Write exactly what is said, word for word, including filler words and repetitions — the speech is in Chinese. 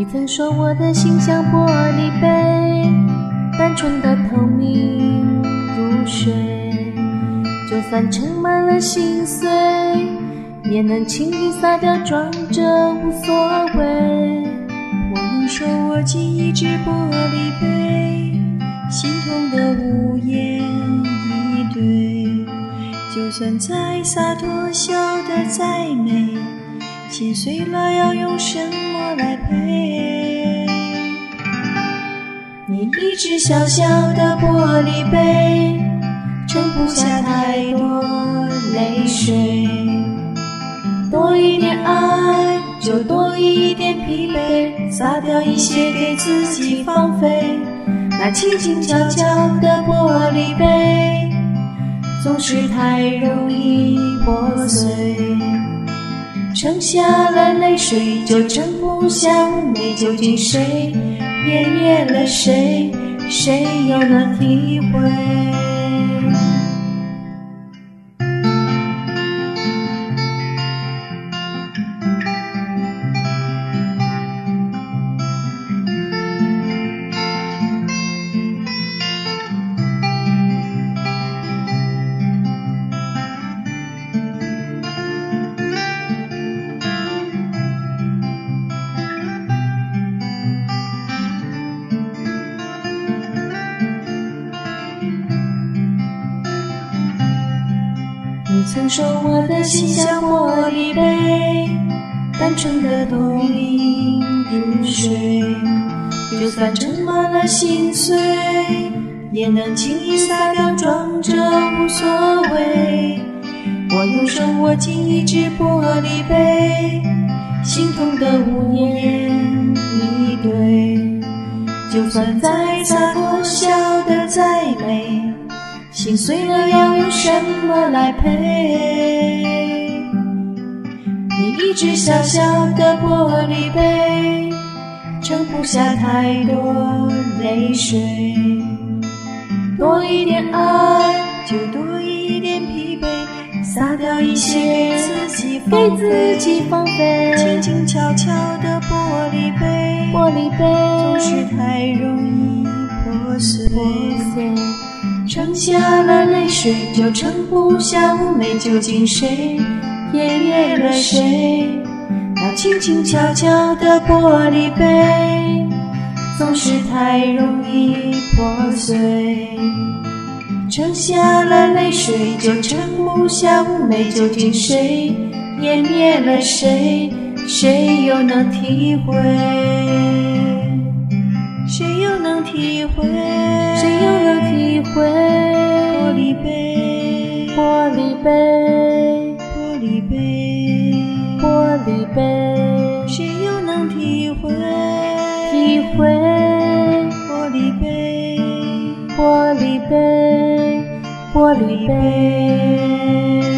你曾说我的心像玻璃杯，单纯的透明如水，就算盛满了心碎，也能轻易洒掉，装着无所谓。 我能说我仅一只玻璃杯，心痛的无言以对，就算再洒脱笑得再美，心碎了要用什么来赔？你一只小小的玻璃杯，盛不下太多泪水，多一点爱就多一点疲惫，洒掉一些给自己放飞。那轻轻悄悄的玻璃杯，总是太容易破碎，盛下了泪水就盛不下妩媚，究竟谁湮灭了谁，谁又能体会？ 你曾说我的心像玻璃杯，单纯的透明如水，就算盛满了心碎，也能轻易洒掉，装着无所谓。我又说我仅一只玻璃杯，心痛的无言以对，就算再洒脱笑得再美，心碎了要用什么来赔？你一只小小的玻璃杯，盛不下太多泪水，多一点爱就多一点疲惫，洒掉一些给自己放飞。 轻轻悄悄的玻璃杯， 玻璃杯总是太容易破碎， 盛下了泪水就盛不下妩媚，究竟谁湮灭了谁？那轻轻悄悄的玻璃杯，总是太容易破碎，盛下了泪水就盛不下妩媚，究竟谁湮灭了谁？谁又能体会？ 谁又能体会？ 谁又能体会？ 玻璃杯， 玻璃杯， 玻璃杯， 玻璃杯， 谁又能体会？ 体会玻璃杯， 玻璃杯，玻璃杯。